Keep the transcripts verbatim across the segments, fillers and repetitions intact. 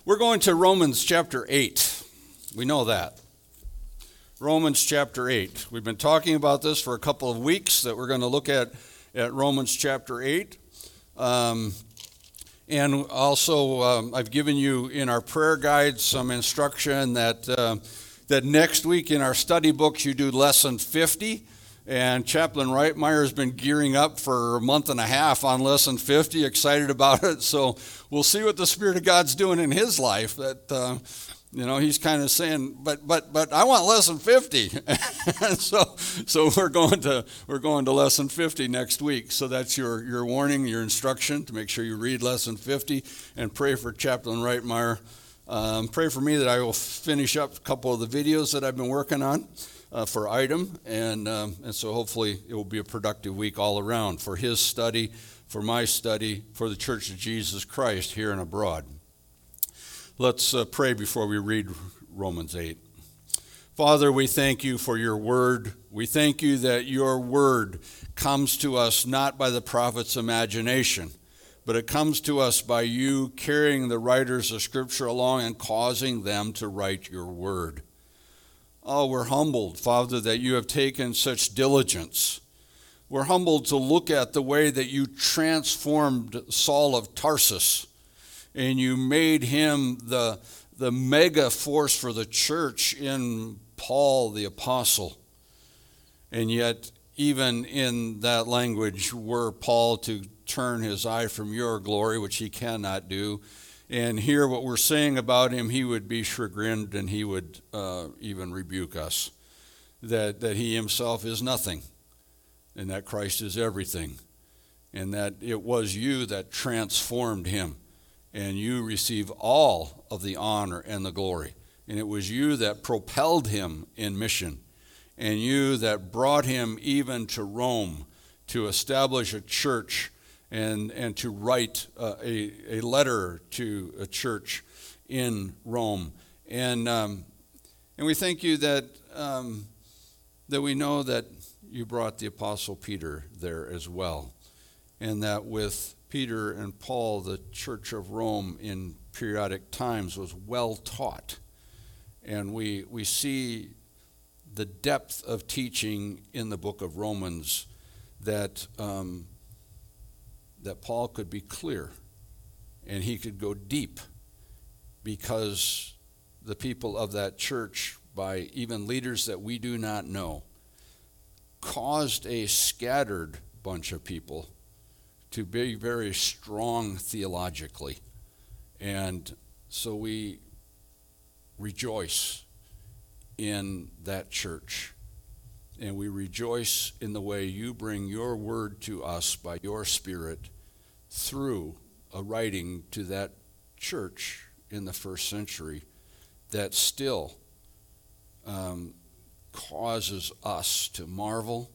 We're going to Romans chapter eight. We know that. Romans chapter eight. We've been talking about this for a couple of weeks, that we're going to look at, at Romans chapter eight. Um, and also, um, I've given you in our prayer guide some instruction that, uh, that next week in our study books you do lesson fifty. And Chaplain Reitmeyer has been gearing up for a month and a half on lesson fifty, excited about it. So we'll see what the Spirit of God's doing in his life. That uh, you know, he's kind of saying, but but but I want lesson fifty. And so so we're going to we're going to lesson fifty next week. So that's your your warning, your instruction to make sure you read lesson fifty and pray for Chaplain Reitmeyer. Um, pray for me that I will finish up a couple of the videos that I've been working on. Uh, for item, and um, and so hopefully it will be a productive week all around for his study, for my study, for the Church of Jesus Christ here and abroad. Let's uh, pray before we read Romans eight. Father, we thank you for your word. We thank you that your word comes to us not by the prophet's imagination, but it comes to us by you carrying the writers of Scripture along and causing them to write your word. Oh, we're humbled, Father, that you have taken such diligence. We're humbled to look at the way that you transformed Saul of Tarsus, and you made him the, the mega force for the church in Paul the Apostle. And yet, even in that language, were Paul to turn his eye from your glory, which he cannot do, and hear what we're saying about him, he would be chagrined and he would uh, even rebuke us, that, that he himself is nothing and that Christ is everything, and that it was you that transformed him, and you receive all of the honor and the glory. And it was you that propelled him in mission, and you that brought him even to Rome to establish a church and and to write uh, a, a letter to a church in Rome. And um, and we thank you that um, that we know that you brought the Apostle Peter there as well, and that with Peter and Paul, the Church of Rome in periodic times was well taught. And we we see the depth of teaching in the book of Romans that um, that Paul could be clear and he could go deep, because the people of that church, by even leaders that we do not know, caused a scattered bunch of people to be very strong theologically. And so we rejoice in that church. And we rejoice in the way you bring your word to us by your Spirit through a writing to that church in the first century that still um, causes us to marvel,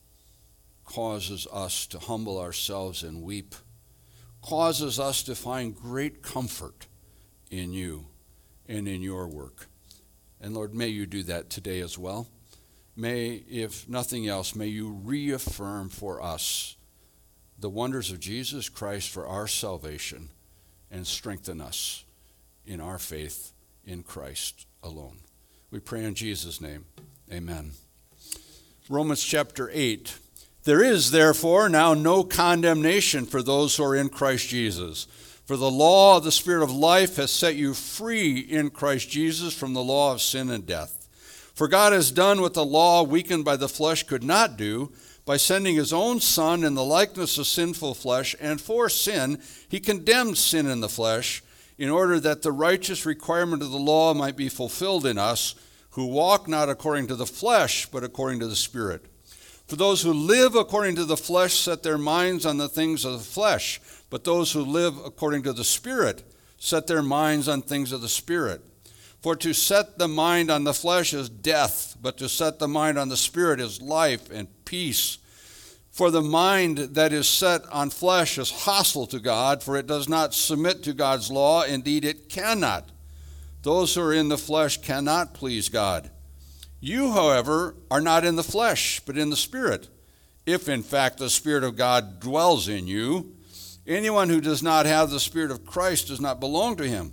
causes us to humble ourselves and weep, causes us to find great comfort in you and in your work. And Lord, may you do that today as well. May, if nothing else, may you reaffirm for us the wonders of Jesus Christ for our salvation, and strengthen us in our faith in Christ alone. We pray in Jesus' name. Amen. Romans chapter eight. There is therefore now no condemnation for those who are in Christ Jesus. For the law of the Spirit of life has set you free in Christ Jesus from the law of sin and death. For God has done what the law, weakened by the flesh, could not do, by sending his own Son in the likeness of sinful flesh, and for sin he condemned sin in the flesh, in order that the righteous requirement of the law might be fulfilled in us, who walk not according to the flesh, but according to the Spirit. For those who live according to the flesh set their minds on the things of the flesh, but those who live according to the Spirit set their minds on things of the Spirit. For to set the mind on the flesh is death, but to set the mind on the Spirit is life and peace. For the mind that is set on flesh is hostile to God, for it does not submit to God's law. Indeed, it cannot. Those who are in the flesh cannot please God. You, however, are not in the flesh, but in the Spirit, if in fact the Spirit of God dwells in you. Anyone who does not have the Spirit of Christ does not belong to him.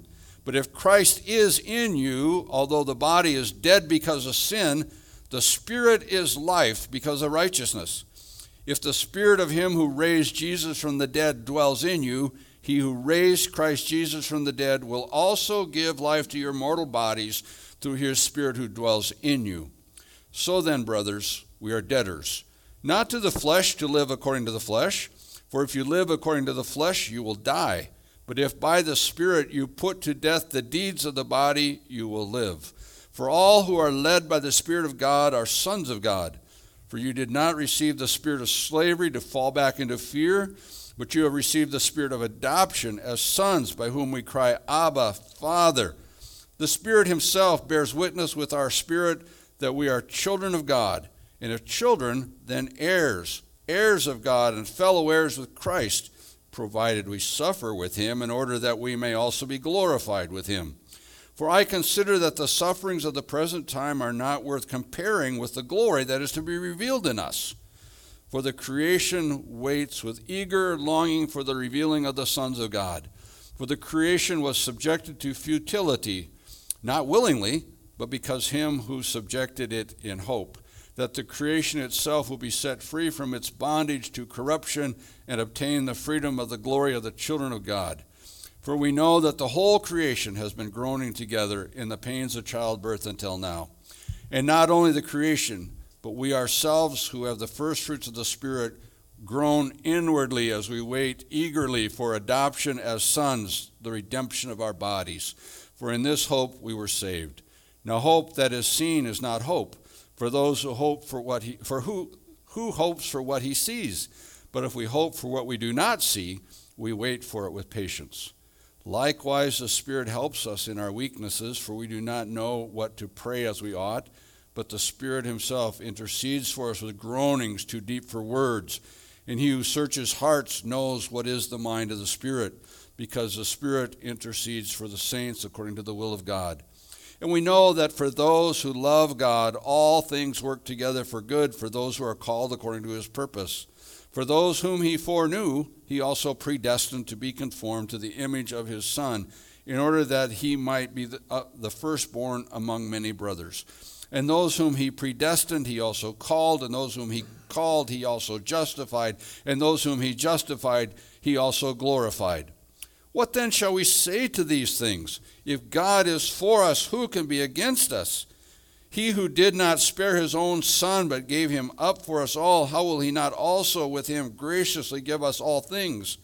But if Christ is in you, although the body is dead because of sin, the Spirit is life because of righteousness. If the Spirit of him who raised Jesus from the dead dwells in you, he who raised Christ Jesus from the dead will also give life to your mortal bodies through his Spirit who dwells in you. So then, brothers, we are debtors, not to the flesh to live according to the flesh, for if you live according to the flesh, you will die. But if by the Spirit you put to death the deeds of the body, you will live. For all who are led by the Spirit of God are sons of God. For you did not receive the spirit of slavery to fall back into fear, but you have received the Spirit of adoption as sons, by whom we cry, Abba, Father. The Spirit himself bears witness with our spirit that we are children of God, and if children, then heirs, heirs of God and fellow heirs with Christ, provided we suffer with him in order that we may also be glorified with him. For I consider that the sufferings of the present time are not worth comparing with the glory that is to be revealed in us. For the creation waits with eager longing for the revealing of the sons of God. For the creation was subjected to futility, not willingly, but because him who subjected it in hope, that the creation itself will be set free from its bondage to corruption and obtain the freedom of the glory of the children of God. For we know that the whole creation has been groaning together in the pains of childbirth until now. And not only the creation, but we ourselves who have the first fruits of the Spirit groan inwardly as we wait eagerly for adoption as sons, the redemption of our bodies. For in this hope we were saved. Now hope that is seen is not hope, for those who hope for what he, for who, who hopes for what he sees? But if we hope for what we do not see, we wait for it with patience. Likewise, the Spirit helps us in our weaknesses, for we do not know what to pray as we ought, but the Spirit himself intercedes for us with groanings too deep for words. And he who searches hearts knows what is the mind of the Spirit, because the Spirit intercedes for the saints according to the will of God. And we know that for those who love God, all things work together for good for those who are called according to his purpose. For those whom he foreknew, he also predestined to be conformed to the image of his Son, in order that he might be the, uh, the firstborn among many brothers. And those whom he predestined, he also called, and those whom he called, he also justified, and those whom he justified, he also glorified. What then shall we say to these things? If God is for us, who can be against us? He who did not spare his own Son, but gave him up for us all, how will he not also with him graciously give us all things?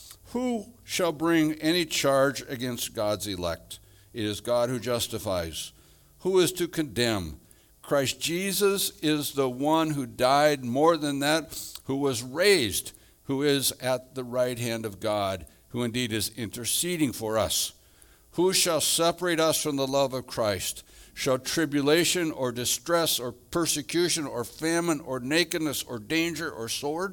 Who shall bring any charge against God's elect? It is God who justifies. Who is to condemn? Christ Jesus is the one who died, more than that, who was raised, who is at the right hand of God, who indeed is interceding for us. Who shall separate us from the love of Christ? Shall tribulation or distress or persecution or famine or nakedness or danger or sword?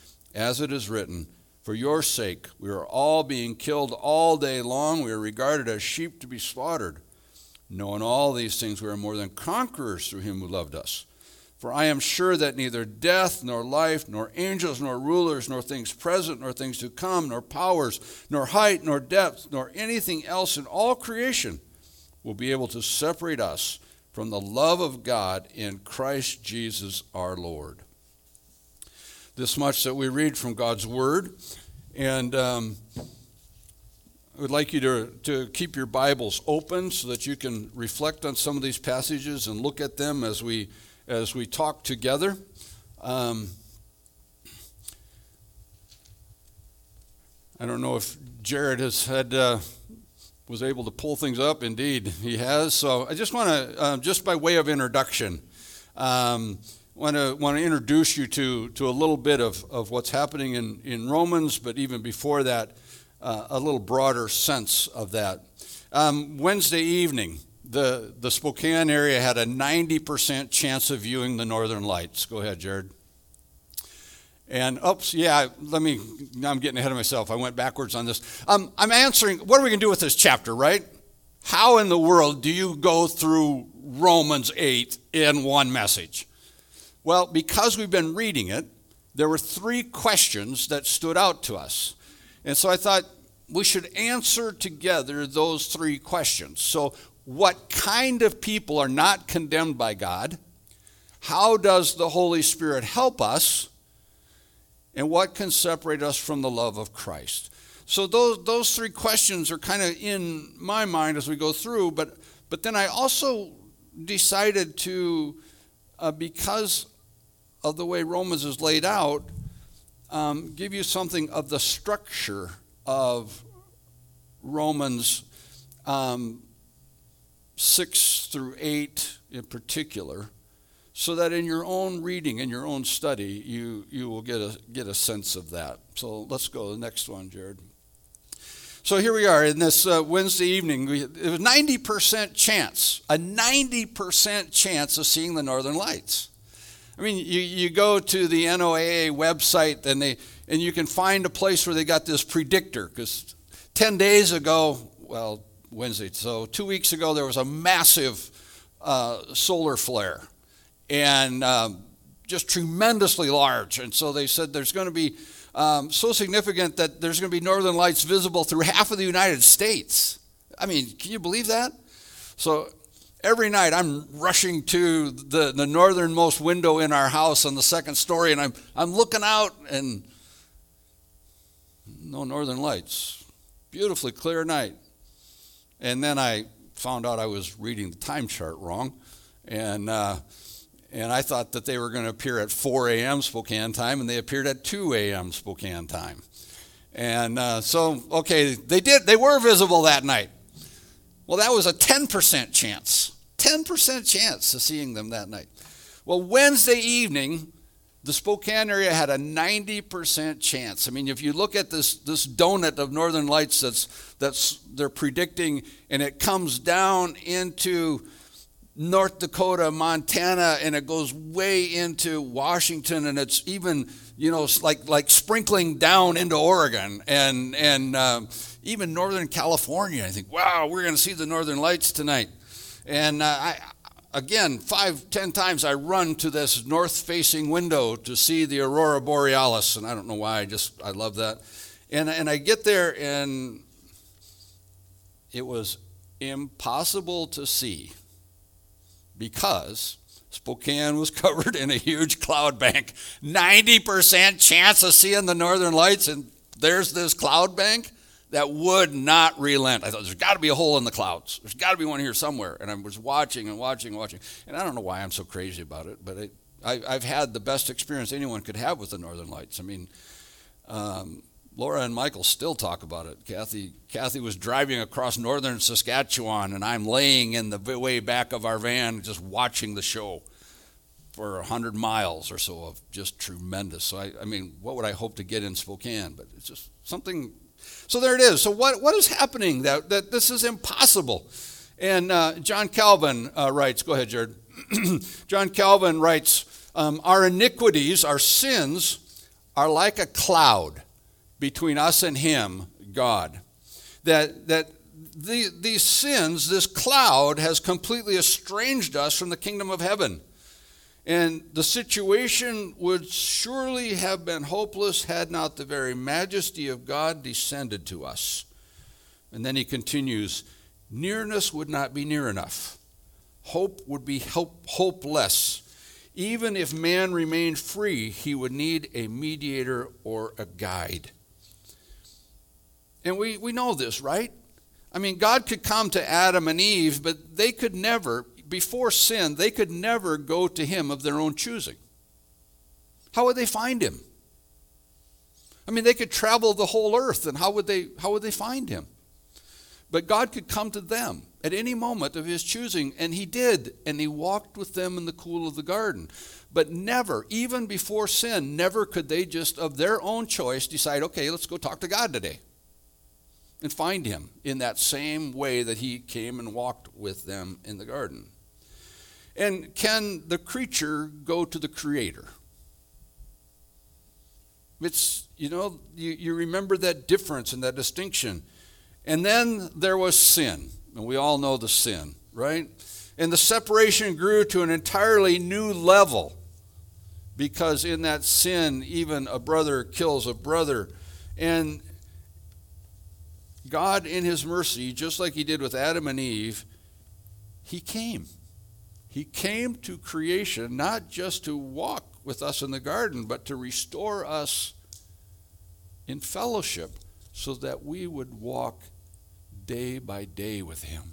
As it is written, for your sake we are all being killed all day long. We are regarded as sheep to be slaughtered. Knowing all these things, we are more than conquerors through him who loved us. For I am sure that neither death, nor life, nor angels, nor rulers, nor things present, nor things to come, nor powers, nor height, nor depth, nor anything else in all creation will be able to separate us from the love of God in Christ Jesus our Lord. This much that we read from God's Word, and um, I would like you to, to keep your Bibles open so that you can reflect on some of these passages and look at them as we as we talk together. Um, I don't know if Jared has had uh, was able to pull things up. Indeed, he has. So I just want to, uh, just by way of introduction, um, want to want to introduce you to to a little bit of, of what's happening in, in Romans, but even before that, uh, a little broader sense of that. Um, Wednesday evening, the the Spokane area had a ninety percent chance of viewing the Northern Lights. Go ahead, Jared. And, oops, yeah, let me, now I'm getting ahead of myself. I went backwards on this. Um, I'm answering, what are we going to do with this chapter, right? How in the world do you go through Romans eight in one message? Well, because we've been reading it, there were three questions that stood out to us. And so I thought, we should answer together those three questions. So, what kind of people are not condemned by God? How does the Holy Spirit help us? And what can separate us from the love of Christ? So those those three questions are kind of in my mind as we go through, but but then I also decided to, uh, because of the way Romans is laid out, um, give you something of the structure of Romans um, six through eight in particular, so that in your own reading, in your own study, you, you will get a, get a sense of that. So let's go to the next one, Jared. So here we are in this uh, Wednesday evening. We, it was ninety percent chance, a ninety percent chance of seeing the Northern Lights. I mean, you, you go to the N O A A website and they and you can find a place where they got this predictor, because ten days ago, well, Wednesday, so two weeks ago, there was a massive uh, solar flare, and um, just tremendously large. And so they said there's going to be um, so significant that there's going to be northern lights visible through half of the United States. I mean, can you believe that? So every night I'm rushing to the, the northernmost window in our house on the second story, and I'm I'm looking out, and no northern lights. Beautifully clear night. And then I found out I was reading the time chart wrong, and uh, and I thought that they were going to appear at four a.m. Spokane time, and they appeared at two a.m. Spokane time. And uh, so, okay, they did. They were visible that night. Well, that was a ten percent chance. ten percent chance of seeing them that night. Well, Wednesday evening, the Spokane area had a ninety percent chance. I mean, if you look at this this donut of northern lights that's that's they're predicting, and it comes down into North Dakota, Montana, and it goes way into Washington, and it's even, you know, like like sprinkling down into Oregon and and um, even Northern California. I think, wow, we're going to see the northern lights tonight. And uh, I. Again, five, ten times I run to this north-facing window to see the Aurora Borealis, and I don't know why, I just, I love that. And, and I get there, and it was impossible to see because Spokane was covered in a huge cloud bank. ninety percent chance of seeing the northern lights, and there's this cloud bank that would not relent. I thought, there's got to be a hole in the clouds. There's got to be one here somewhere. And I was watching and watching and watching. And I don't know why I'm so crazy about it, but it, I, I've had the best experience anyone could have with the northern lights. I mean, um, Laura and Michael still talk about it. Kathy, Kathy was driving across northern Saskatchewan, and I'm laying in the way back of our van just watching the show for one hundred miles or so of just tremendous. So, I, I mean, what would I hope to get in Spokane? But it's just something. So there it is. So what, what is happening that, that this is impossible? And uh, John Calvin uh, writes, go ahead, Jared. John Calvin writes, um, our iniquities, our sins, are like a cloud between us and him, God. That, that the, these sins, this cloud has completely estranged us from the kingdom of heaven. And the situation would surely have been hopeless had not the very majesty of God descended to us. And then he continues, nearness would not be near enough. Hope would be hope, hopeless. Even if man remained free, he would need a mediator or a guide. And we, we know this, right? I mean, God could come to Adam and Eve, but they could never, before sin, they could never go to him of their own choosing. How would they find him? I mean, they could travel the whole earth, and how would they, how would they find him? But God could come to them at any moment of his choosing, and he did, and he walked with them in the cool of the garden. But never, even before sin, never could they just of their own choice decide, okay, let's go talk to God today and find him in that same way that he came and walked with them in the garden. And can the creature go to the creator? It's, you know, you, you remember that difference and that distinction. And then there was sin, and we all know the sin, right? And the separation grew to an entirely new level, because in that sin, even a brother kills a brother. And God in his mercy, just like he did with Adam and Eve, he came. He came to creation, not just to walk with us in the garden, but to restore us in fellowship so that we would walk day by day with him.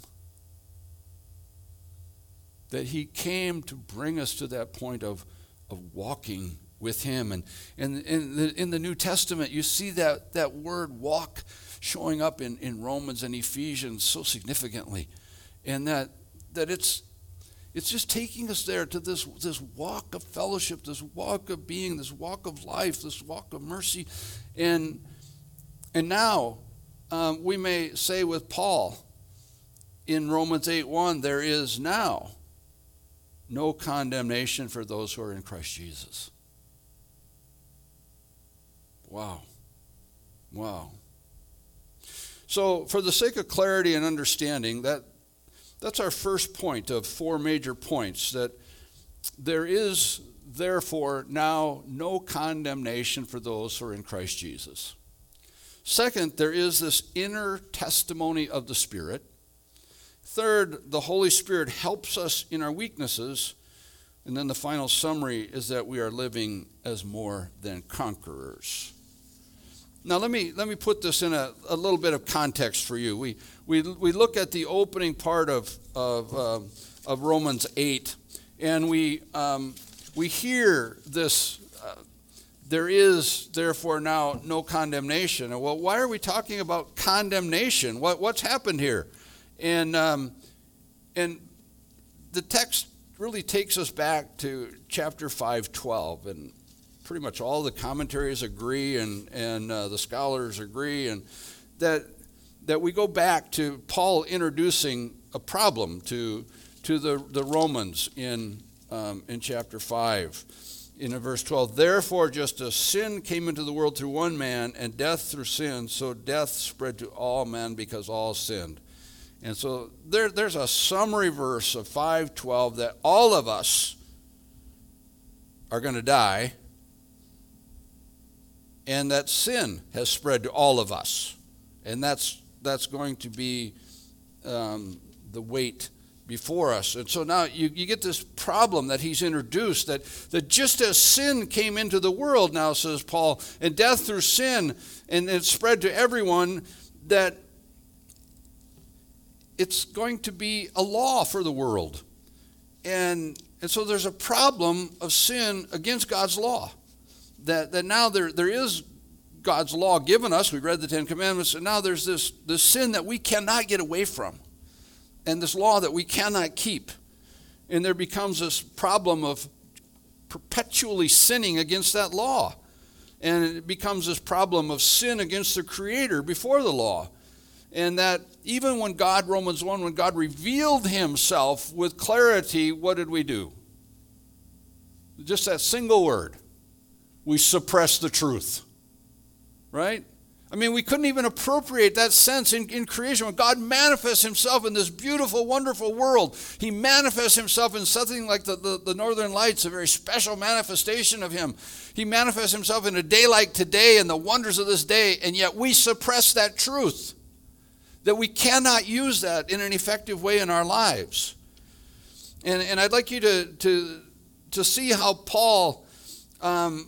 That he came to bring us to that point of, of walking with him. And, and, and the, in the New Testament, you see that, that word walk showing up in, in Romans and Ephesians so significantly. And that that it's it's just taking us there to this, this walk of fellowship, this walk of being, this walk of life, this walk of mercy. And, and now um, we may say with Paul in Romans eight one, there is now no condemnation for those who are in Christ Jesus. Wow. Wow. So for the sake of clarity and understanding, that that's our first point of four major points, that there is therefore now no condemnation for those who are in Christ Jesus. Second, there is this inner testimony of the Spirit. Third, the Holy Spirit helps us in our weaknesses. And then the final summary is that we are living as more than conquerors. Now let me let me put this in a, a little bit of context for you. We we we look at the opening part of of uh, of Romans eight, and we um, we hear this. Uh, there is therefore now no condemnation. Well, why are we talking about condemnation? What what's happened here? And um, and the text really takes us back to chapter five twelve, and pretty much all the commentaries agree, and and uh, the scholars agree, and that that we go back to Paul introducing a problem to to the the Romans in um, in chapter five, in verse twelve. Therefore, just as sin came into the world through one man, and death through sin, so death spread to all men because all sinned. And so there, there's a summary verse of five twelve that all of us are going to die, and that sin has spread to all of us. And that's that's going to be um, the weight before us. And so now you, you get this problem that he's introduced, that, that just as sin came into the world now, says Paul, and death through sin, and it spread to everyone, that it's going to be a law for the world. And and so there's a problem of sin against God's law. That that now there there is God's law given us. We read the Ten Commandments, and now there's this, this sin that we cannot get away from, and this law that we cannot keep. And there becomes this problem of perpetually sinning against that law. And it becomes this problem of sin against the Creator before the law. And that even when God, Romans one, when God revealed himself with clarity, what did we do? Just that single word. We suppress the truth. Right? I mean, we couldn't even appropriate that sense in, in creation. When God manifests himself in this beautiful, wonderful world, he manifests himself in something like the, the, the Northern Lights, a very special manifestation of him. He manifests himself in a day like today and the wonders of this day, and yet we suppress that truth. That we cannot use that in an effective way in our lives. And, and I'd like you to, to, to see how Paul um,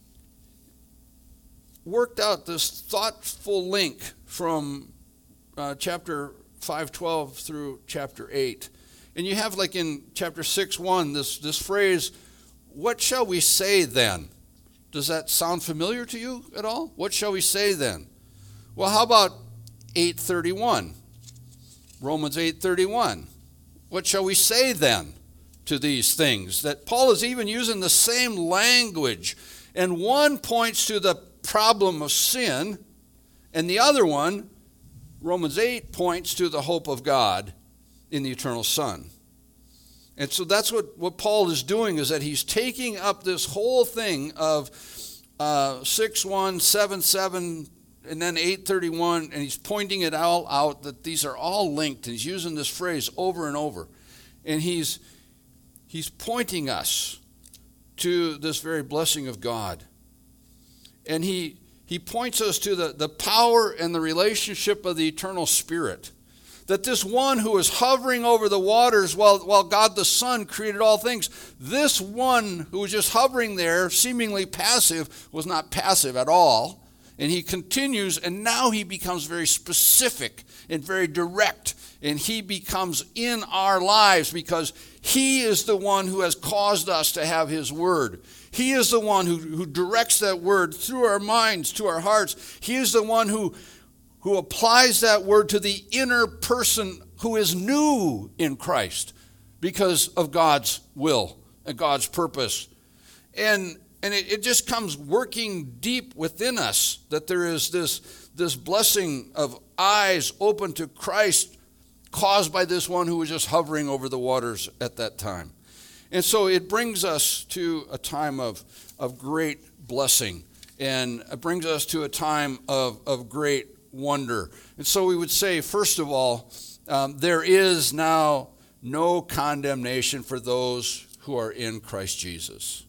worked out this thoughtful link from uh, chapter five twelve through chapter eight. And you have, like in chapter six one, this, this phrase, what shall we say then? Does that sound familiar to you at all? What shall we say then? Well, how about eight thirty-one? Romans eight thirty-one. What shall we say then to these things? That Paul is even using the same language. And one points to the problem of sin, and the other one, Romans eight, points to the hope of God in the eternal Son. And so that's what, what Paul is doing, is that he's taking up this whole thing of uh, six one, seven seven, and then eight thirty-one, and he's pointing it all out, that these are all linked. And he's using this phrase over and over. And he's he's pointing us to this very blessing of God. And he he points us to the, the power and the relationship of the eternal Spirit. That this one who is hovering over the waters while, while God the Son created all things, this one who was just hovering there, seemingly passive, was not passive at all. And he continues, and now he becomes very specific and very direct. And he becomes in our lives because he is the one who has caused us to have his word. He is the one who, who directs that word through our minds, to our hearts. He is the one who, who applies that word to the inner person who is new in Christ because of God's will and God's purpose. And, and it, it just comes working deep within us that there is this, this blessing of eyes open to Christ caused by this one who was just hovering over the waters at that time. And so it brings us to a time of, of great blessing, and it brings us to a time of, of great wonder. And so we would say, first of all, um, there is now no condemnation for those who are in Christ Jesus.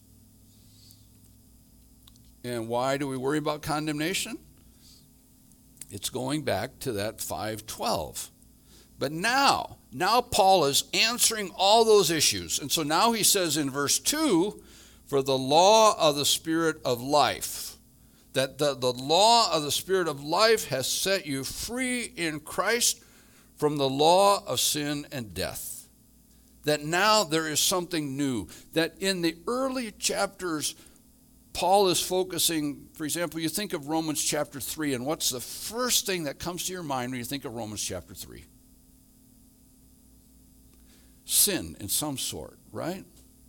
And why do we worry about condemnation? It's going back to that five twelve. But now, now Paul is answering all those issues. And so now he says in verse two, for the law of the Spirit of life, that the, the law of the Spirit of life has set you free in Christ from the law of sin and death. That now there is something new. That in the early chapters, Paul is focusing, for example, you think of Romans chapter three, and what's the first thing that comes to your mind when you think of Romans chapter three? Sin in some sort, right?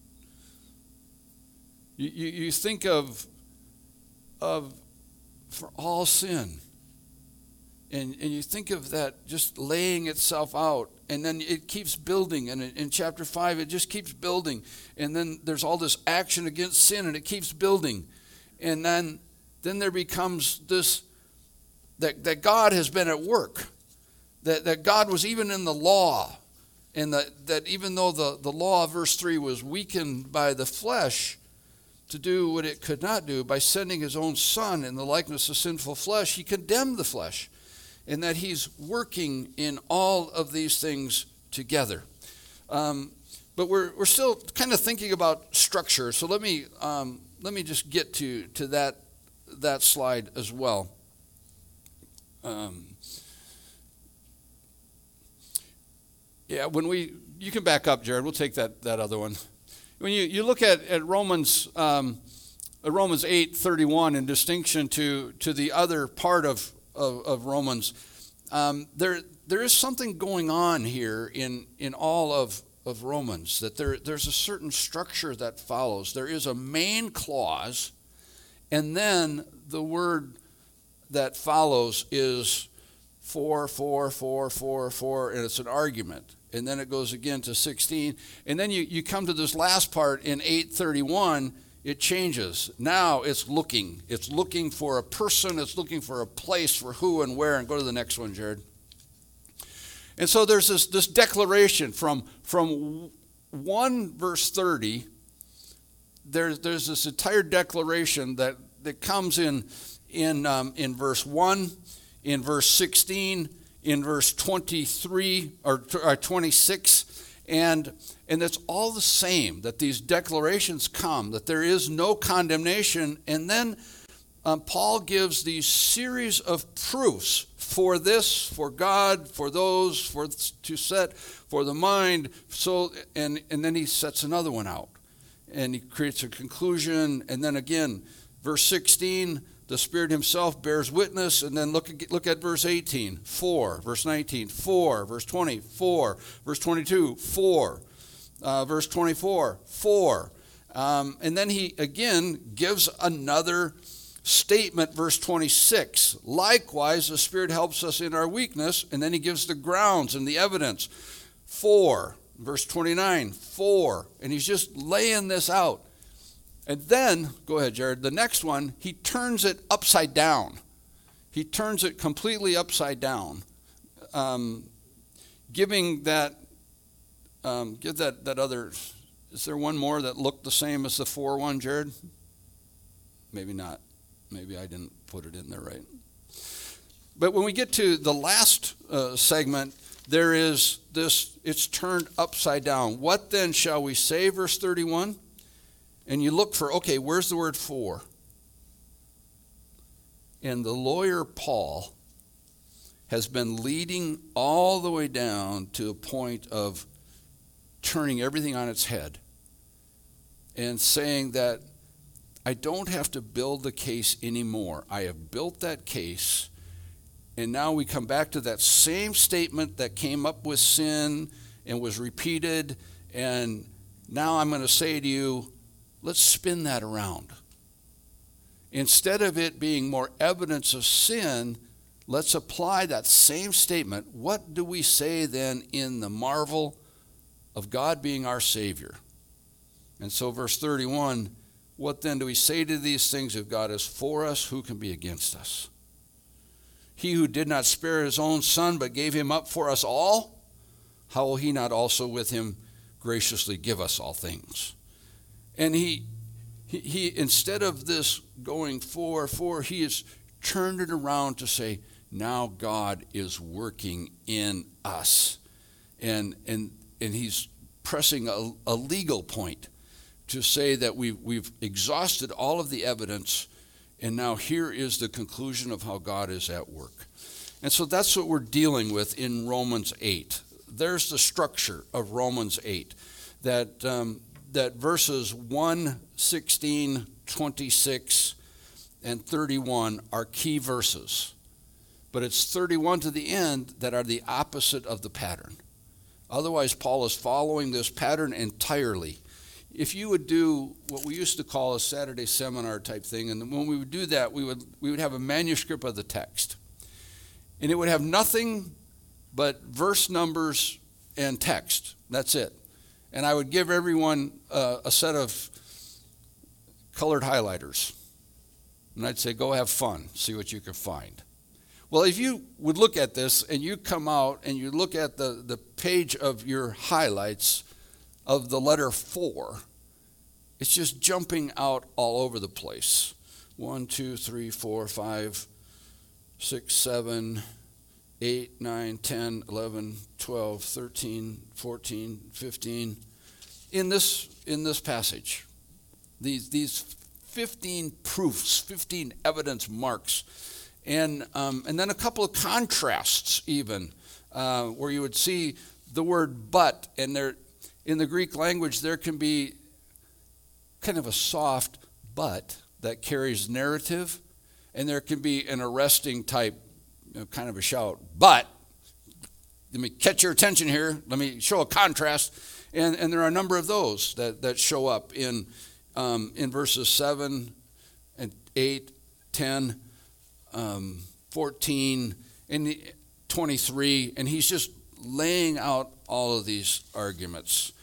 You, you, you think of, of for all sin. And, and you think of that just laying itself out. And then it keeps building. And in, in chapter five, it just keeps building. And then there's all this action against sin, and it keeps building. And then, then there becomes this, that, that God has been at work. That, that God was even in the law. And that, that even though the, the law of verse three was weakened by the flesh to do what it could not do, by sending his own son in the likeness of sinful flesh, he condemned the flesh. And that he's working in all of these things together. Um, but we're we're still kind of thinking about structure. So let me um, let me just get to, to that that slide as well. Um, Yeah, when we, you can back up, Jared. We'll take that, that other one. When you, you look at, at Romans um, Romans eight thirty-one in distinction to, to the other part of, of, of Romans, um, there there is something going on here in, in all of, of Romans, that there there's a certain structure that follows. There is a main clause, and then the word that follows is for, for, for, for, for, and it's an argument. And then it goes again to sixteen. And then you, you come to this last part in eight thirty-one, it changes. Now it's looking. It's looking for a person. It's looking for a place, for who and where. And go to the next one, Jared. And so there's this, this declaration from, from one verse thirty. There's, there's this entire declaration that, that comes in, in, um, in verse one, in verse sixteen, in verse twenty-three or, or twenty-six, and and it's all the same, that these declarations come, that there is no condemnation, and then um, Paul gives these series of proofs for this, for God, for those, for to set, for the mind, so and and then he sets another one out, and he creates a conclusion, and then again, verse sixteen. The Spirit himself bears witness, and then look at, look at verse eighteen, four, verse nineteen, four, verse twenty, four, verse twenty-two, four, uh, verse twenty-four, four. Um, and then he again gives another statement, verse twenty-six. Likewise, the Spirit helps us in our weakness, and then he gives the grounds and the evidence. Four, verse twenty-nine, four. And he's just laying this out. And then, go ahead, Jared, the next one, he turns it upside down. He turns it completely upside down, um, giving that, um, give that, that other, is there one more that looked the same as the four one, Jared? Maybe not. Maybe I didn't put it in there right. But when we get to the last uh, segment, there is this, it's turned upside down. What then shall we say, verse thirty-one? And you look for, okay, where's the word for? And the lawyer Paul has been leading all the way down to a point of turning everything on its head and saying that I don't have to build the case anymore. I have built that case, and now we come back to that same statement that came up with sin and was repeated, and now I'm going to say to you, let's spin that around. Instead of it being more evidence of sin, let's apply that same statement. What do we say then in the marvel of God being our Savior? And so verse thirty-one, what then do we say to these things? If God is for us, who can be against us? He who did not spare his own son, but gave him up for us all, how will he not also with him graciously give us all things? And he, he, he instead of this going for, for, he has turned it around to say, now God is working in us. And, and, and he's pressing a, a legal point to say that we've, we've exhausted all of the evidence, and now here is the conclusion of how God is at work. And so that's what we're dealing with in Romans eight. There's the structure of Romans eight, that, um, that verses one, sixteen, twenty-six, and thirty-one are key verses. But it's thirty-one to the end that are the opposite of the pattern. Otherwise, Paul is following this pattern entirely. If you would do what we used to call a Saturday seminar type thing, and when we would do that, we would we would have a manuscript of the text. And it would have nothing but verse numbers and text. That's it. And I would give everyone uh, a set of colored highlighters. And I'd say, go have fun, see what you can find. Well, if you would look at this and you come out and you look at the, the page of your highlights of the letter four, it's just jumping out all over the place. One, two, three, four, five, six, seven, eight, nine, ten, eleven, twelve, thirteen, fourteen, fifteen. In this in this passage, these these fifteen proofs, fifteen evidence marks, and um, and then a couple of contrasts even, uh, where you would see the word "but," and there. In the Greek language, there can be kind of a soft but that carries narrative, and there can be an arresting type, you know, kind of a shout. But, let me catch your attention here. Let me show a contrast. And, and there are a number of those that, that show up in, um, in verses seven and eight, ten, um, fourteen, and twenty-three. And he's just laying out all of these arguments.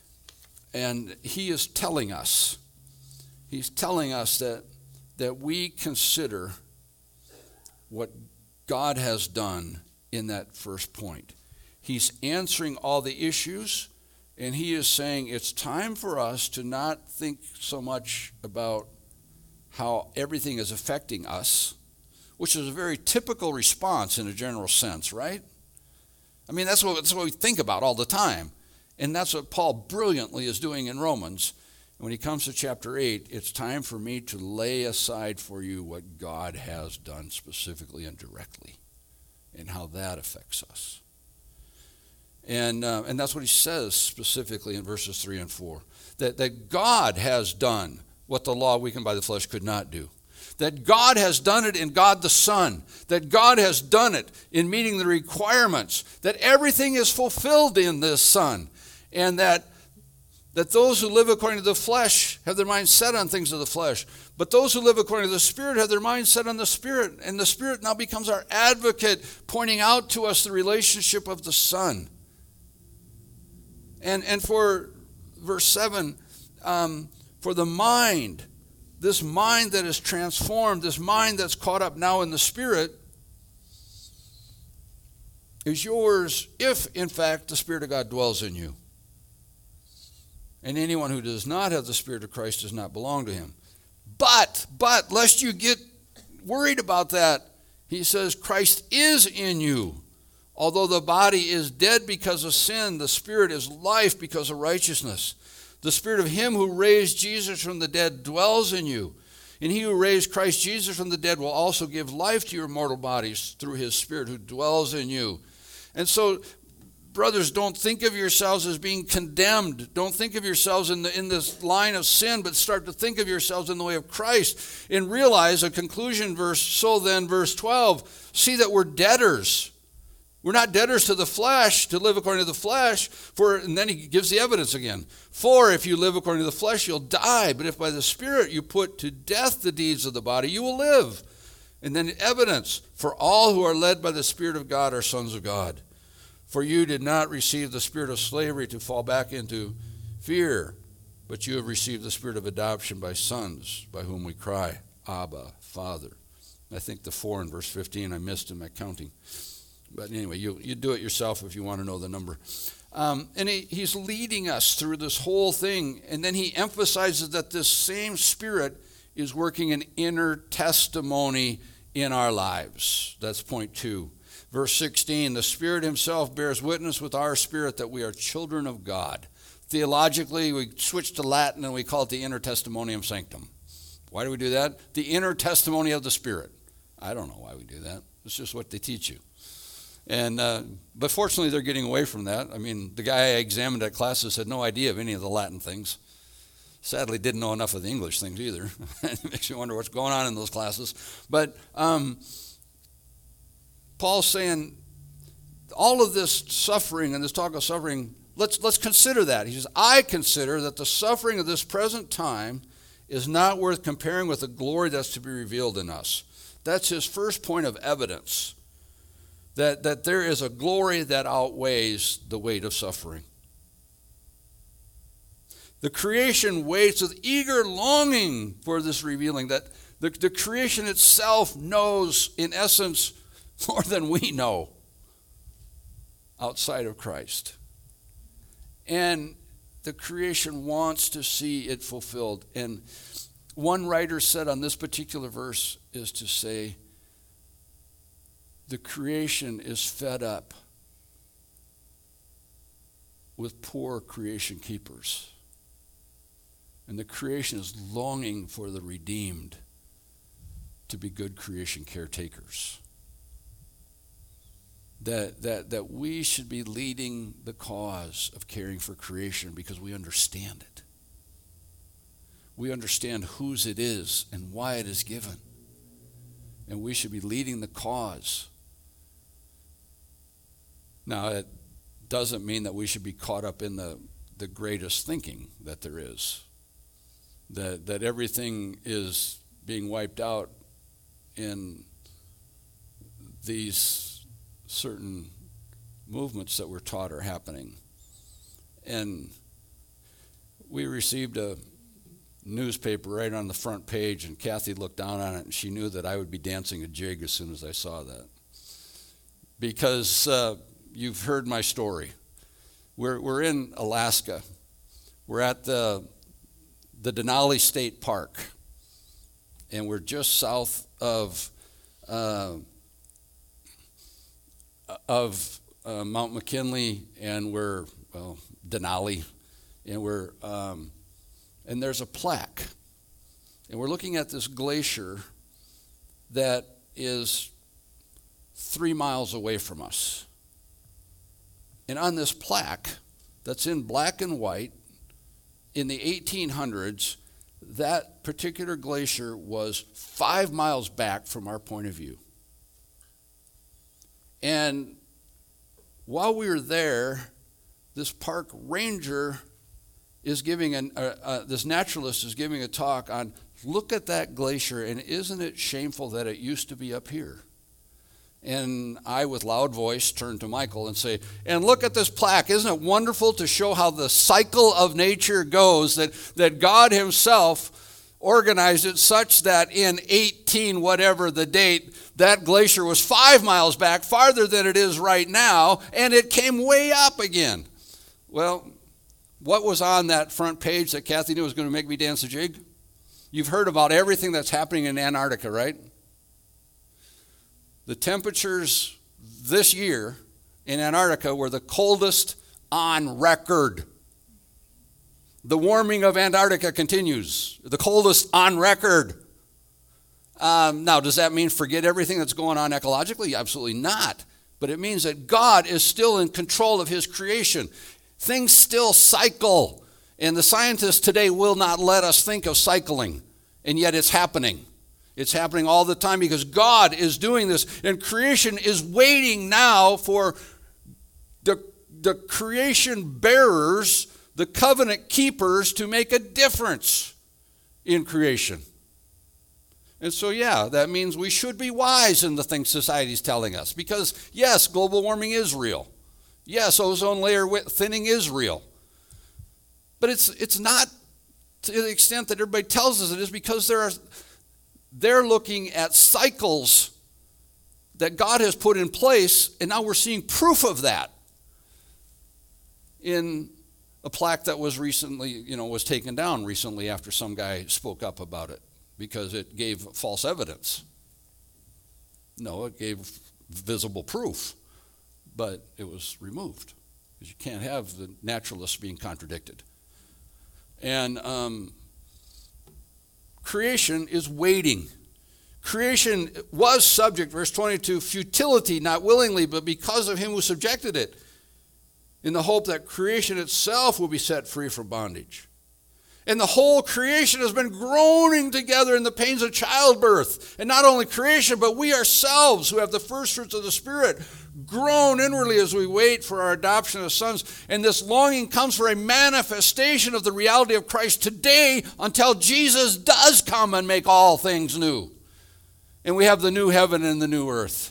And he is telling us, he's telling us that, that we consider what God has done in that first point. He's answering all the issues, and he is saying it's time for us to not think so much about how everything is affecting us, which is a very typical response in a general sense, right? I mean, that's what, that's what we think about all the time. And that's what Paul brilliantly is doing in Romans. When he comes to chapter eight, it's time for me to lay aside for you what God has done specifically and directly and how that affects us. And uh, and that's what he says specifically in verses three and four. That, that God has done what the law weakened by the flesh could not do. That God has done it in God the Son. That God has done it in meeting the requirements. That everything is fulfilled in this Son. And that, that those who live according to the flesh have their minds set on things of the flesh. But those who live according to the Spirit have their minds set on the Spirit. And the Spirit now becomes our advocate, pointing out to us the relationship of the Son. And, and for verse seven, um, for the mind, this mind that is transformed, this mind that's caught up now in the Spirit, is yours if, in fact, the Spirit of God dwells in you. And anyone who does not have the Spirit of Christ does not belong to him. But, but, lest you get worried about that. He says, Christ is in you. Although the body is dead because of sin, the spirit is life because of righteousness. The spirit of him who raised Jesus from the dead dwells in you. And he who raised Christ Jesus from the dead will also give life to your mortal bodies through his spirit who dwells in you. And so, brothers, don't think of yourselves as being condemned. Don't think of yourselves in, the, in this line of sin, but start to think of yourselves in the way of Christ. And realize a conclusion verse, so then, verse twelve, see that we're debtors. We're not debtors to the flesh, to live according to the flesh. For, and then he gives the evidence again. For if you live according to the flesh, you'll die. But if by the Spirit you put to death the deeds of the body, you will live. And then evidence, for all who are led by the Spirit of God are sons of God. For you did not receive the spirit of slavery to fall back into fear, but you have received the spirit of adoption by sons, by whom we cry, Abba, Father. I think the four in verse fifteen I missed in my counting. But anyway, you, you do it yourself if you want to know the number. Um, and he, he's leading us through this whole thing. And then he emphasizes that this same Spirit is working an inner testimony in our lives. That's point two. Verse sixteen, the Spirit himself bears witness with our spirit that we are children of God. Theologically, we switch to Latin and we call it the inner testimonium sanctum. Why do we do that? The inner testimony of the Spirit. I don't know why we do that. It's just what they teach you. And uh, but fortunately, they're getting away from that. I mean, the guy I examined at classes had no idea of any of the Latin things. Sadly, didn't know enough of the English things either. It makes you wonder what's going on in those classes. But um, Paul's saying all of this suffering and this talk of suffering, let's let's consider that. He says, I consider that the suffering of this present time is not worth comparing with the glory that's to be revealed in us. That's his first point of evidence. That, that there is a glory that outweighs the weight of suffering. The creation waits with eager longing for this revealing, that the, the creation itself knows, in essence, more than we know outside of Christ. And the creation wants to see it fulfilled. And one writer said on this particular verse is to say, the creation is fed up with poor creation keepers. And the creation is longing for the redeemed to be good creation caretakers. That, that, that we should be leading the cause of caring for creation because we understand it. We understand whose it is and why it is given. And we should be leading the cause. Now, it doesn't mean that we should be caught up in the, the greatest thinking that there is. That, that everything is being wiped out in these certain movements that we're taught are happening. And we received a newspaper right on the front page, and Kathy looked down on it, and she knew that I would be dancing a jig as soon as I saw that. Because uh, you've heard my story. We're we're in Alaska. We're at the the Denali State Park, and we're just south of uh, of uh, Mount McKinley, and we're well Denali, and we're um, and there's a plaque, and we're looking at this glacier that is three miles away from us. And on this plaque that's in black and white, in the eighteen hundreds, that particular glacier was five miles back from our point of view. And while we were there, this park ranger is giving, an, uh, uh, this naturalist is giving a talk on, look at that glacier, and isn't it shameful that it used to be up here? And I, with loud voice, turn to Michael and say, and look at this plaque. Isn't it wonderful to show how the cycle of nature goes, that, that God himself organized it such that in eighteen whatever the date, that glacier was five miles back, farther than it is right now, and it came way up again. Well, what was on that front page that Kathy knew was going to make me dance a jig? You've heard about everything that's happening in Antarctica, right? The temperatures this year in Antarctica were the coldest on record. The warming of Antarctica continues, the coldest on record. Um, now, does that mean forget everything that's going on ecologically? Absolutely not. But it means that God is still in control of his creation. Things still cycle. And the scientists today will not let us think of cycling. And yet it's happening. It's happening all the time because God is doing this. And creation is waiting now for the, the creation bearers, the covenant keepers, to make a difference in creation. And so, yeah, that means we should be wise in the things society's telling us. Because, yes, global warming is real. Yes, ozone layer thinning is real. But it's it's not to the extent that everybody tells us it is, because there are, they're looking at cycles that God has put in place, and now we're seeing proof of that in a plaque that was recently, you know, was taken down recently after some guy spoke up about it, because it gave false evidence. No, it gave visible proof, but it was removed, because you can't have the naturalists being contradicted. And um, creation is waiting. Creation was subject, verse twenty-two, futility, not willingly, but because of him who subjected it, in the hope that creation itself will be set free from bondage. And the whole creation has been groaning together in the pains of childbirth. And not only creation, but we ourselves, who have the first fruits of the Spirit, groan inwardly as we wait for our adoption as sons. And this longing comes for a manifestation of the reality of Christ today, until Jesus does come and make all things new. And we have the new heaven and the new earth.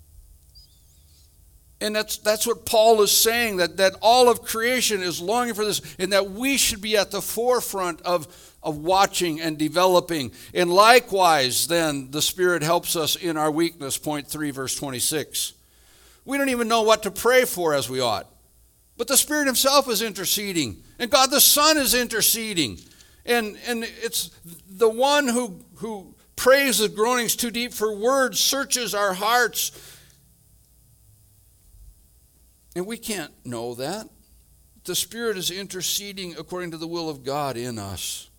And that's that's what Paul is saying, that, that all of creation is longing for this, and that we should be at the forefront of, of watching and developing. And likewise, then, the Spirit helps us in our weakness, point three, verse twenty-six. We don't even know what to pray for as we ought. But the Spirit himself is interceding, and God the Son is interceding. And, and it's the one who, who prays with groanings too deep for words, searches our hearts. And we can't know that. The Spirit is interceding according to the will of God in us.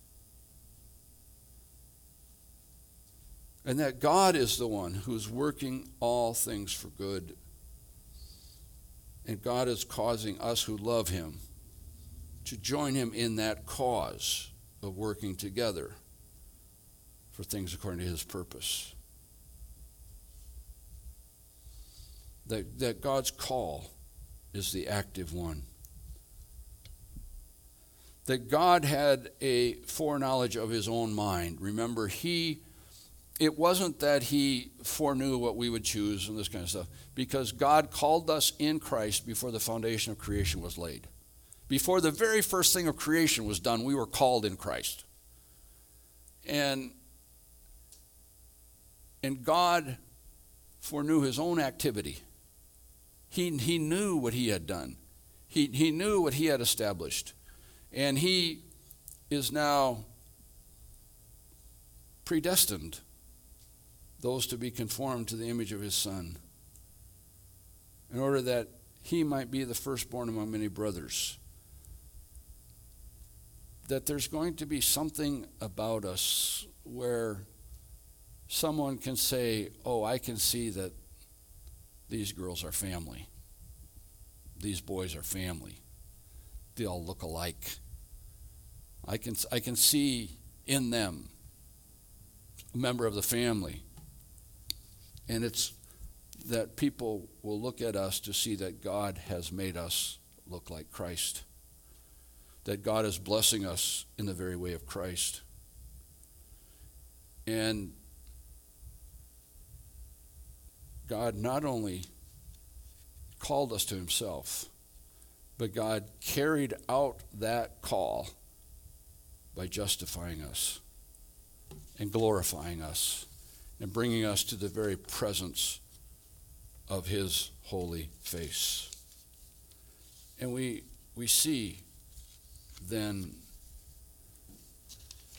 And that God is the one who's working all things for good. And God is causing us who love him to join him in that cause of working together for things according to his purpose. That, that God's call is the active one. That God had a foreknowledge of his own mind. Remember, he, it wasn't that he foreknew what we would choose and this kind of stuff, because God called us in Christ before the foundation of creation was laid. Before the very first thing of creation was done, we were called in Christ. And, and God foreknew his own activity. He, he knew what he had done. He, he knew what he had established. And he is now predestined those to be conformed to the image of his Son, in order that he might be the firstborn among many brothers. That there's going to be something about us where someone can say, oh, I can see that these girls are family. These boys are family. They all look alike. I can, I can see in them a member of the family. And it's that people will look at us to see that God has made us look like Christ. That God is blessing us in the very way of Christ. And God not only called us to himself, but God carried out that call by justifying us and glorifying us and bringing us to the very presence of his holy face. And we we see then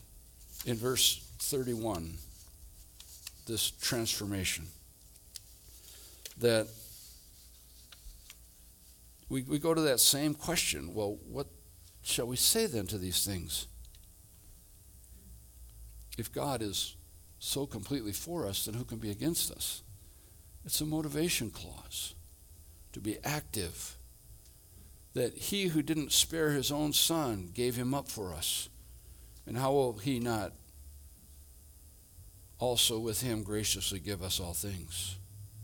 in verse thirty-one this transformation. that we, we go to that same question. Well, what shall we say then to these things? If God is so completely for us, then who can be against us? It's a motivation clause to be active. That he who didn't spare his own son gave him up for us. And how will he not also with him graciously give us all things?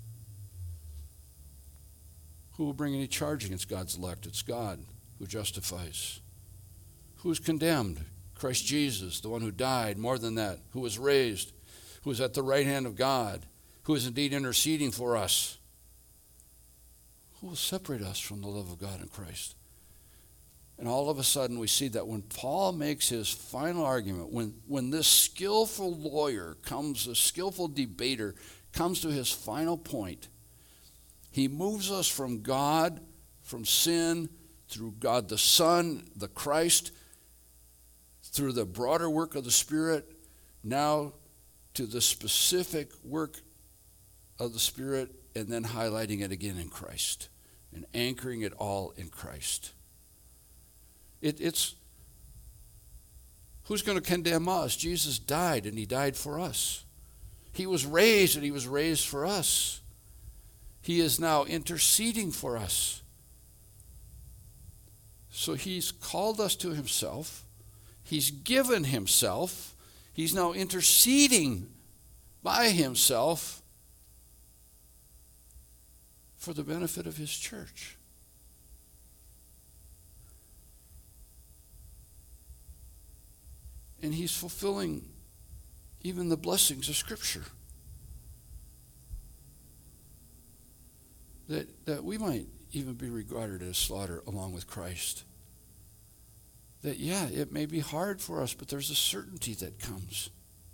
Who will bring any charge against God's elect? It's God who justifies. Who is condemned? Christ Jesus, the one who died, more than that, who was raised, who is at the right hand of God, who is indeed interceding for us. Who will separate us from the love of God in Christ? And all of a sudden we see that when Paul makes his final argument, when, when this skillful lawyer comes, a skillful debater comes to his final point, he moves us from God, from sin, through God the Son, the Christ, through the broader work of the Spirit, now to the specific work of the Spirit, and then highlighting it again in Christ and anchoring it all in Christ. It, it's, who's going to condemn us? Jesus died, and he died for us. He was raised, and he was raised for us. He is now interceding for us. So he's called us to himself. He's given himself. He's now interceding by himself for the benefit of his church. And he's fulfilling even the blessings of Scripture. That, that we might even be regarded as slaughter along with Christ. That, yeah, it may be hard for us, but there's a certainty that comes.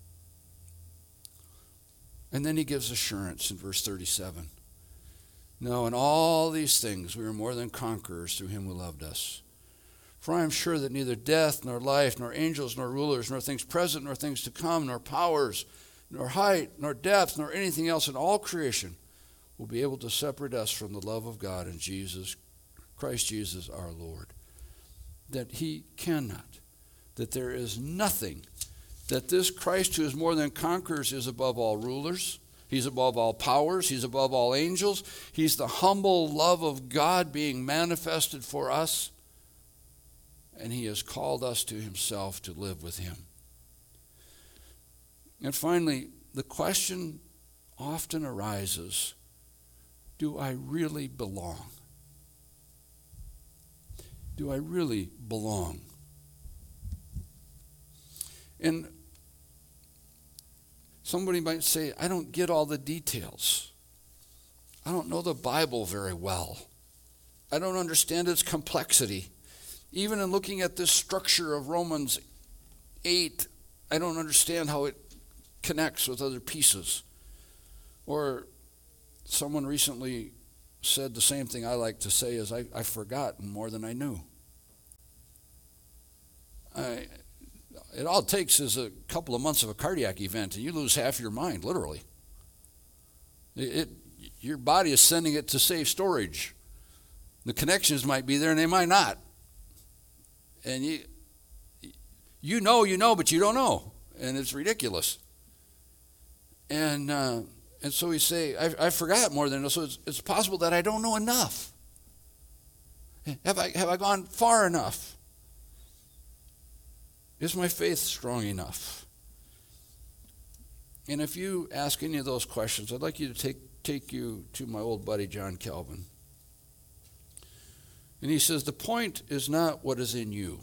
And then he gives assurance in verse thirty-seven. No, in all these things we are more than conquerors through him who loved us. For I am sure that neither death, nor life, nor angels, nor rulers, nor things present, nor things to come, nor powers, nor height, nor depth, nor anything else in all creation will be able to separate us from the love of God in Jesus, Christ Jesus our Lord. That he cannot, that there is nothing, that this Christ who is more than conquerors is above all rulers, he's above all powers, he's above all angels, he's the humble love of God being manifested for us, and he has called us to himself to live with him. And finally, the question often arises, do I really belong? Do I really belong? And somebody might say, I don't get all the details. I don't know the Bible very well. I don't understand its complexity. Even in looking at this structure of Romans eight, I don't understand how it connects with other pieces. Or someone recently said the same thing I like to say is, I, I've forgotten more than I knew. I, it all it takes is a couple of months of a cardiac event, and you lose half your mind, literally. It, it, your body is sending it to safe storage. The connections might be there, and they might not. And you, you know, you know, but you don't know, and it's ridiculous. And uh, and so we say, I, I forgot more than so it's, it's possible that I don't know enough. Have I have I gone far enough? Is my faith strong enough? And if you ask any of those questions, I'd like you to take take you to my old buddy John Calvin. And he says, the point is not what is in you.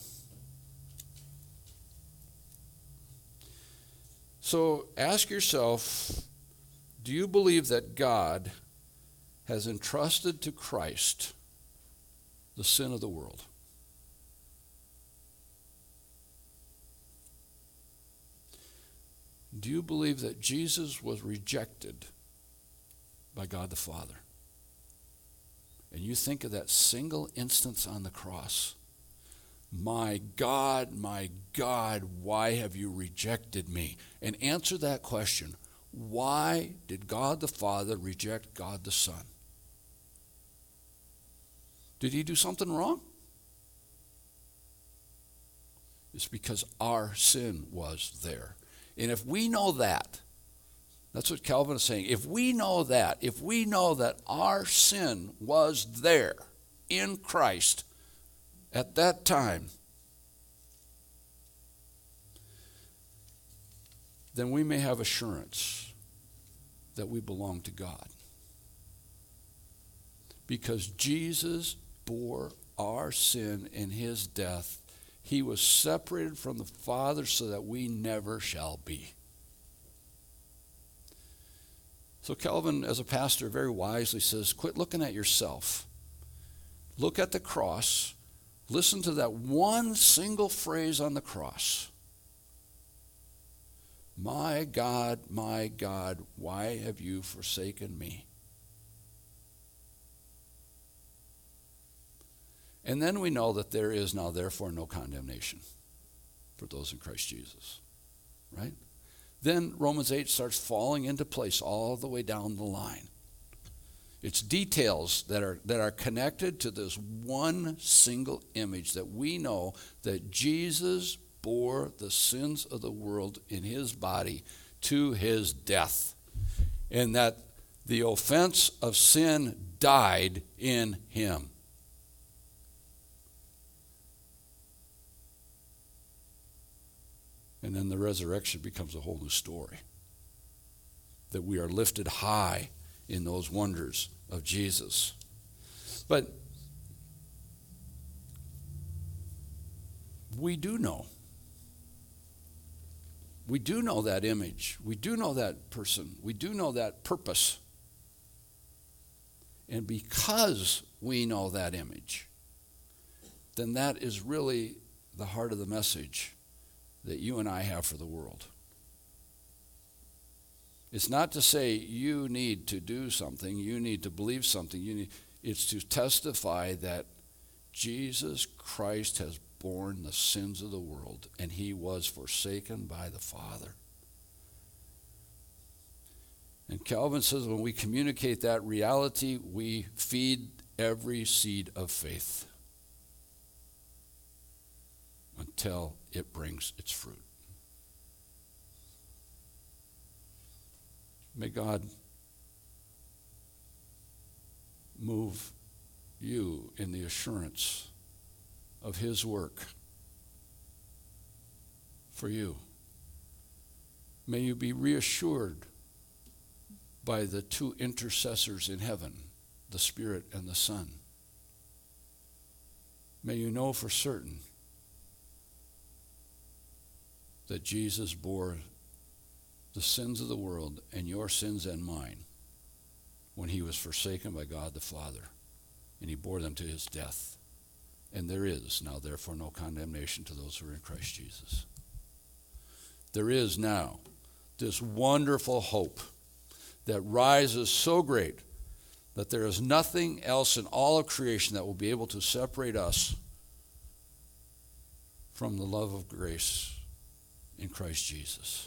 So ask yourself, do you believe that God has entrusted to Christ the sin of the world? Do you believe that Jesus was rejected by God the Father? And you think of that single instance on the cross. My God, my God, why have you rejected me? And answer that question. Why did God the Father reject God the Son? Did he do something wrong? It's because our sin was there. And if we know that, that's what Calvin is saying. If we know that, if we know that our sin was there in Christ at that time, then we may have assurance that we belong to God. Because Jesus bore our sin in his death. He was separated from the Father so that we never shall be. So Calvin, as a pastor, very wisely says, quit looking at yourself. Look at the cross. Listen to that one single phrase on the cross. My God, my God, why have you forsaken me? And then we know that there is now therefore no condemnation for those in Christ Jesus, right? Then Romans eight starts falling into place all the way down the line. It's details that are that are connected to this one single image that we know that Jesus bore the sins of the world in his body to his death, and that the offense of sin died in him. And then the resurrection becomes a whole new story. That we are lifted high in those wonders of Jesus. But we do know. We do know that image. We do know that person. We do know that purpose. And because we know that image, then that is really the heart of the message that you and I have for the world. It's not to say you need to do something, you need to believe something. You need, it's to testify that Jesus Christ has borne the sins of the world, and he was forsaken by the Father. And Calvin says when we communicate that reality, we feed every seed of faith until it brings its fruit. May God move you in the assurance of his work for you. May you be reassured by the two intercessors in heaven, the Spirit and the Son. May you know for certain that Jesus bore the sins of the world and your sins and mine when he was forsaken by God the Father, and he bore them to his death. And there is now therefore no condemnation to those who are in Christ Jesus. There is now this wonderful hope that rises so great that there is nothing else in all of creation that will be able to separate us from the love of grace in Christ Jesus.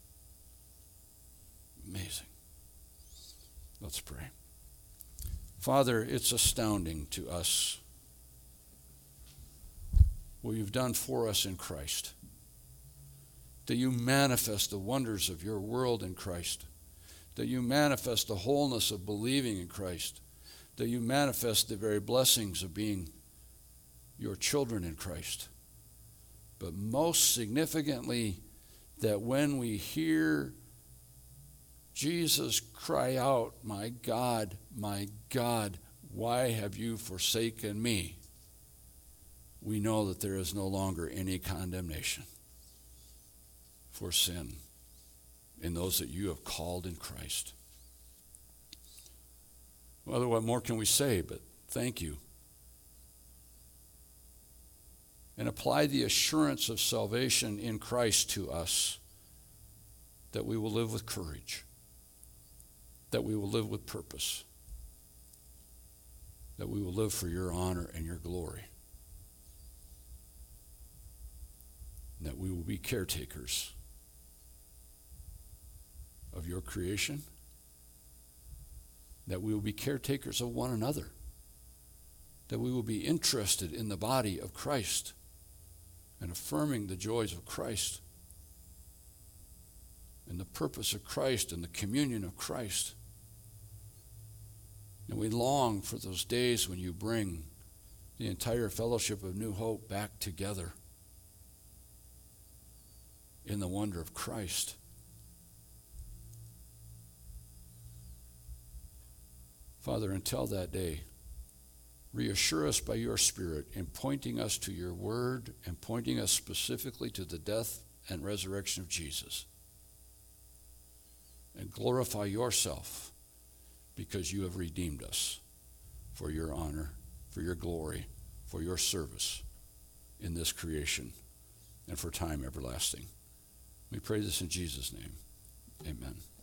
Amazing. Let's pray. Father, it's astounding to us what you've done for us in Christ. That you manifest the wonders of your world in Christ. That you manifest the wholeness of believing in Christ. That you manifest the very blessings of being your children in Christ. But most significantly, that when we hear Jesus cry out, my God, my God, why have you forsaken me? We know that there is no longer any condemnation for sin in those that you have called in Christ. Well, what more can we say but thank you? And apply the assurance of salvation in Christ to us, that we will live with courage, that we will live with purpose, that we will live for your honor and your glory, and that we will be caretakers of your creation, that we will be caretakers of one another, that we will be interested in the body of Christ and affirming the joys of Christ and the purpose of Christ and the communion of Christ. And we long for those days when you bring the entire fellowship of New Hope back together in the wonder of Christ. Father, until that day, reassure us by your Spirit in pointing us to your word and pointing us specifically to the death and resurrection of Jesus. And glorify yourself because you have redeemed us for your honor, for your glory, for your service in this creation and for time everlasting. We pray this in Jesus' name. Amen.